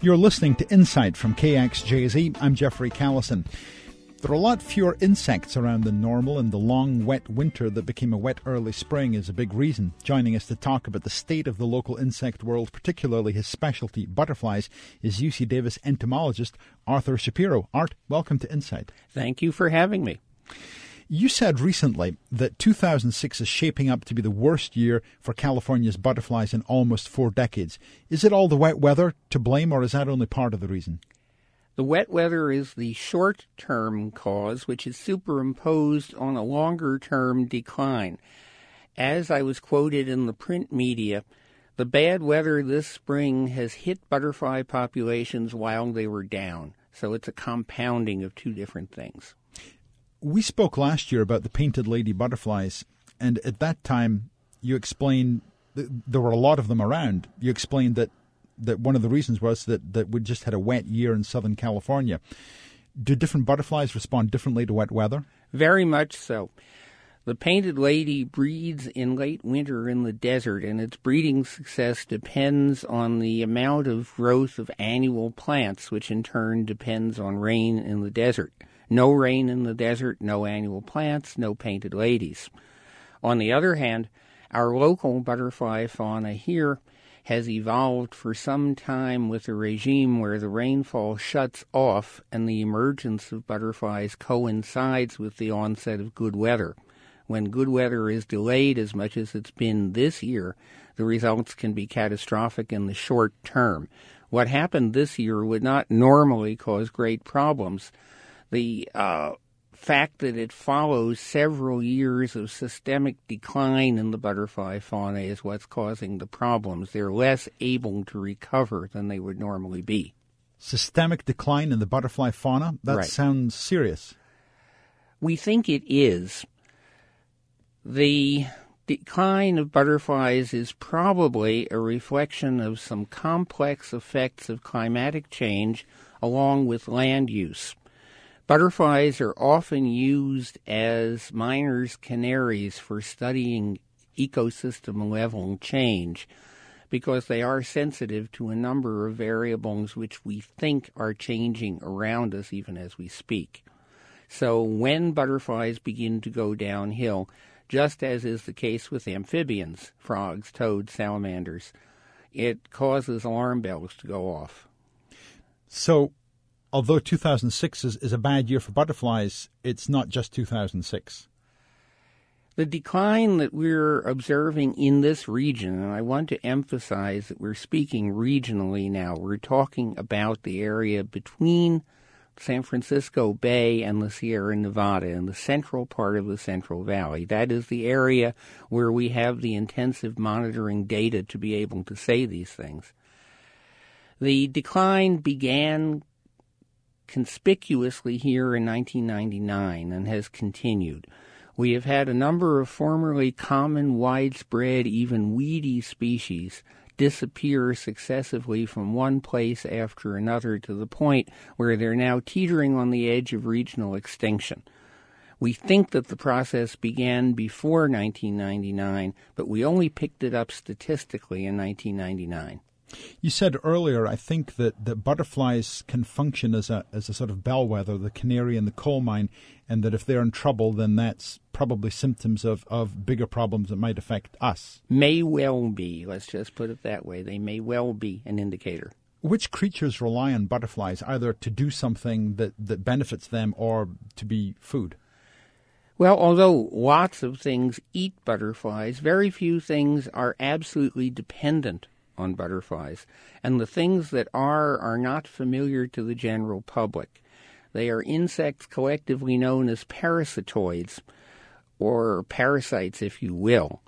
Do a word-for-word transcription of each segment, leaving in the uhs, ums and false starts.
You're listening to Insight from K X J Z. I'm Jeffrey Callison. There are a lot fewer insects around than normal, and the long, wet winter that became a wet early spring is a big reason. Joining us to talk about the state of the local insect world, particularly his specialty, butterflies, is U C Davis entomologist Arthur Shapiro. Art, welcome to Insight. Thank you for having me. You said recently that two thousand six is shaping up to be the worst year for California's butterflies in almost four decades. Is it all the wet weather to blame, or is that only part of the reason? The wet weather is the short-term cause, which is superimposed on a longer-term decline. As I was quoted in the print media, the bad weather this spring has hit butterfly populations while they were down. So it's a compounding of two different things. We spoke last year about the painted lady butterflies, and at that time you explained that there were a lot of them around. You explained that, that one of the reasons was that, that we just had a wet year in Southern California. Do different butterflies respond differently to wet weather? Very much so. The painted lady breeds in late winter in the desert, and its breeding success depends on the amount of growth of annual plants, which in turn depends on rain in the desert. No rain in the desert, no annual plants, no painted ladies. On the other hand, our local butterfly fauna here has evolved for some time with a regime where the rainfall shuts off and the emergence of butterflies coincides with the onset of good weather. When good weather is delayed as much as it's been this year, the results can be catastrophic in the short term. What happened this year would not normally cause great problems. The uh, fact that it follows several years of systemic decline in the butterfly fauna is what's causing the problems. They're less able to recover than they would normally be. Systemic decline in the butterfly fauna? That Right. sounds serious. We think it is. The decline of butterflies is probably a reflection of some complex effects of climatic change along with land use. Butterflies are often used as miners' canaries for studying ecosystem-level change because they are sensitive to a number of variables which we think are changing around us even as we speak. So when butterflies begin to go downhill, just as is the case with amphibians, frogs, toads, salamanders, it causes alarm bells to go off. So, although two thousand six is, is a bad year for butterflies, it's not just two thousand six. The decline that we're observing in this region, and I want to emphasize that we're speaking regionally now, we're talking about the area between San Francisco Bay and the Sierra Nevada in the central part of the Central Valley. That is the area where we have the intensive monitoring data to be able to say these things. The decline began conspicuously here in nineteen ninety-nine and has continued. We have had a number of formerly common, widespread, even weedy species disappear successively from one place after another to the point where they're now teetering on the edge of regional extinction. We think that the process began before nineteen ninety-nine, but we only picked it up statistically in nineteen ninety-nine. You said earlier, I think, that, that butterflies can function as a as a sort of bellwether, the canary in the coal mine, and that if they're in trouble, then that's probably symptoms of, of bigger problems that might affect us. May well be. Let's just put it that way. They may well be an indicator. Which creatures rely on butterflies, either to do something that, that benefits them or to be food? Well, although lots of things eat butterflies, very few things are absolutely dependent on butterflies, and the things that are are not familiar to the general public. They are insects collectively known as parasitoids, or parasites, if you will,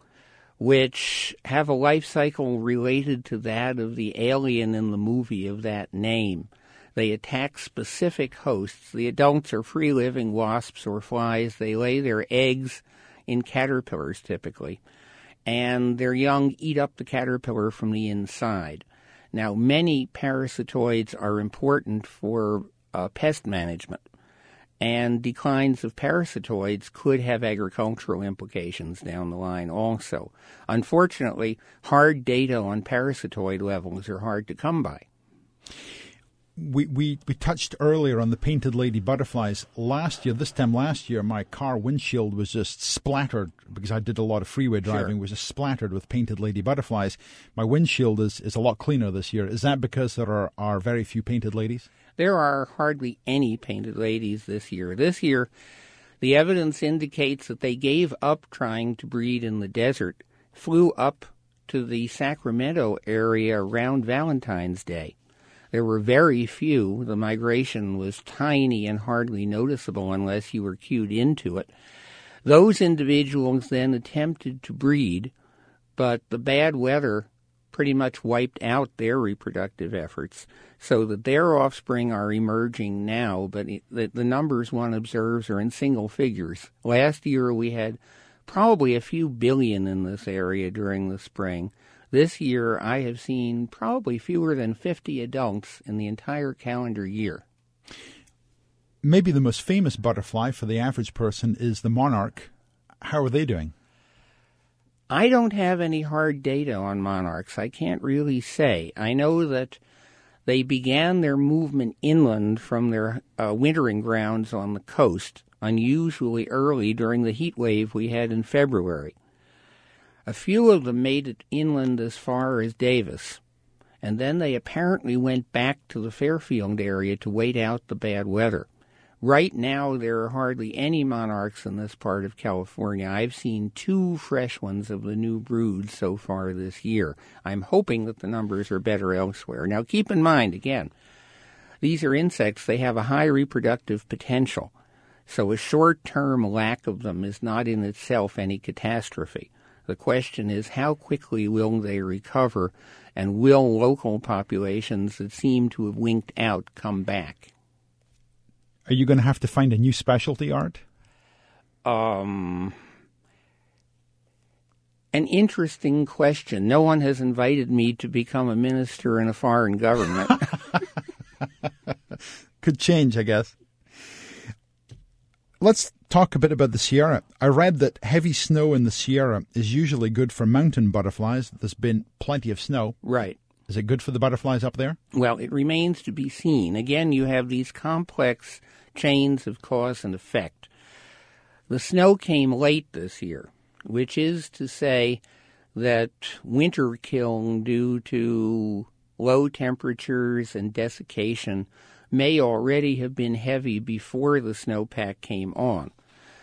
which have a life cycle related to that of the alien in the movie of that name. They attack specific hosts. The adults are free-living wasps or flies. They lay their eggs in caterpillars, typically, and their young eat up the caterpillar from the inside. Now, many parasitoids are important for uh, pest management, and declines of parasitoids could have agricultural implications down the line also. Unfortunately, hard data on parasitoid levels are hard to come by. We, we we touched earlier on the painted lady butterflies. Last year, this time last year, my car windshield was just splattered because I did a lot of freeway driving. Sure. Was just splattered with painted lady butterflies. My windshield is, is a lot cleaner this year. Is that because there are, are very few painted ladies? There are hardly any painted ladies this year. This year, the evidence indicates that they gave up trying to breed in the desert, flew up to the Sacramento area around Valentine's Day. There were very few. The migration was tiny and hardly noticeable unless you were cued into it. Those individuals then attempted to breed, but the bad weather pretty much wiped out their reproductive efforts, so that their offspring are emerging now, but the, the numbers one observes are in single figures. Last year we had probably a few billion in this area during the spring. This year, I have seen probably fewer than fifty adults in the entire calendar year. Maybe the most famous butterfly for the average person is the monarch. How are they doing? I don't have any hard data on monarchs. I can't really say. I know that they began their movement inland from their uh, wintering grounds on the coast unusually early during the heat wave we had in February. A few of them made it inland as far as Davis, and then they apparently went back to the Fairfield area to wait out the bad weather. Right now, there are hardly any monarchs in this part of California. I've seen two fresh ones of the new brood so far this year. I'm hoping that the numbers are better elsewhere. Now, keep in mind, again, these are insects. They have a high reproductive potential, so a short-term lack of them is not in itself any catastrophe. The question is, how quickly will they recover, and will local populations that seem to have winked out come back? Are you going to have to find a new specialty, Art? Um, an interesting question. No one has invited me to become a minister in a foreign government. Could change, I guess. Let's talk a bit about the Sierra. I read that heavy snow in the Sierra is usually good for mountain butterflies. There's been plenty of snow. Right. Is it good for the butterflies up there? Well, it remains to be seen. Again, you have these complex chains of cause and effect. The snow came late this year, which is to say that winter kiln due to low temperatures and desiccation may already have been heavy before the snowpack came on.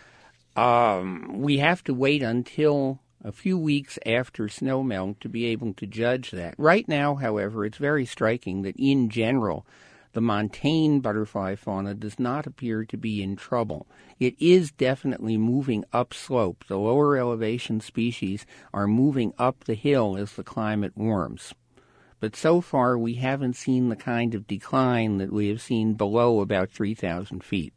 Um, we have to wait until a few weeks after snowmelt to be able to judge that. Right now, however, it's very striking that in general, the montane butterfly fauna does not appear to be in trouble. It is definitely moving upslope. The lower elevation species are moving up the hill as the climate warms. But so far, we haven't seen the kind of decline that we have seen below about three thousand feet.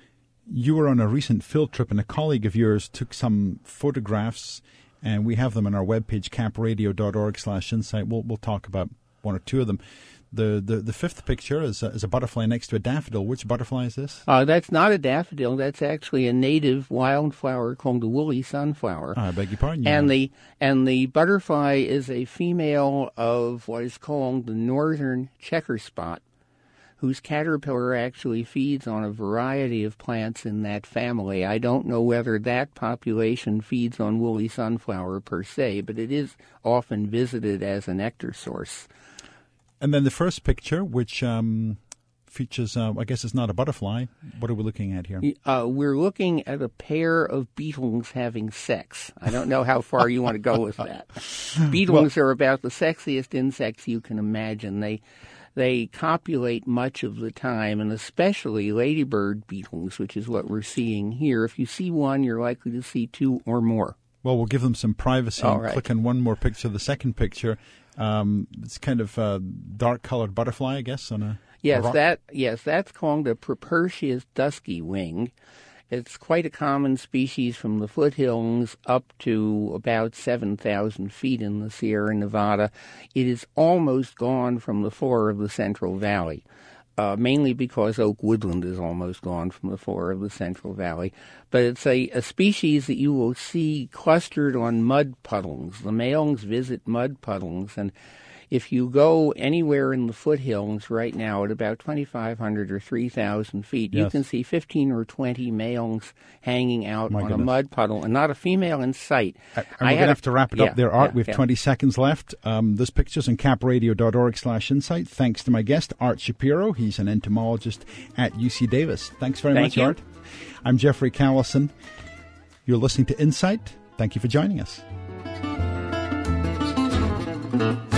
You were on a recent field trip, and a colleague of yours took some photographs, and we have them on our webpage, capradio.org slash insight. We'll, we'll talk about one or two of them. The, the, the fifth picture is a, is a butterfly next to a daffodil. Which butterfly is this? Uh, that's not a daffodil. That's actually a native wildflower called the woolly sunflower. Oh, I beg your pardon. And yeah. the and the butterfly is a female of what is called the northern checker spot, whose caterpillar actually feeds on a variety of plants in that family. I don't know whether that population feeds on woolly sunflower per se, but it is often visited as a nectar source. And then the first picture, which um, features, uh, I guess it's not a butterfly. What are we looking at here? Uh, we're looking at a pair of beetles having sex. I don't know how far you want to go with that. Beetles well, are about the sexiest insects you can imagine. They they copulate much of the time, and especially ladybird beetles, which is what we're seeing here. If you see one, you're likely to see two or more. Well, we'll give them some privacy All and right. click on one more picture. The second picture, um, it's kind of a dark-colored butterfly, I guess, on a yes, a that yes, that's called a Propertius dusky wing. It's quite a common species from the foothills up to about seven thousand feet in the Sierra Nevada. It is almost gone from the floor of the Central Valley, uh, mainly because oak woodland is almost gone from the floor of the Central Valley. But it's a, a species that you will see clustered on mud puddles. The males visit mud puddles, and if you go anywhere in the foothills right now at about twenty-five hundred or three thousand feet, yes. you can see fifteen or twenty males hanging out My on goodness. a mud puddle and not a female in sight. And we're going to have to wrap it yeah, up there, Art. yeah, we have yeah. twenty seconds left. Um, this picture's on capradio.org slash insight. Thanks to my guest, Art Shapiro. He's an entomologist at U C Davis. Thanks very Thank much, you. Art. I'm Jeffrey Callison. You're listening to Insight. Thank you for joining us.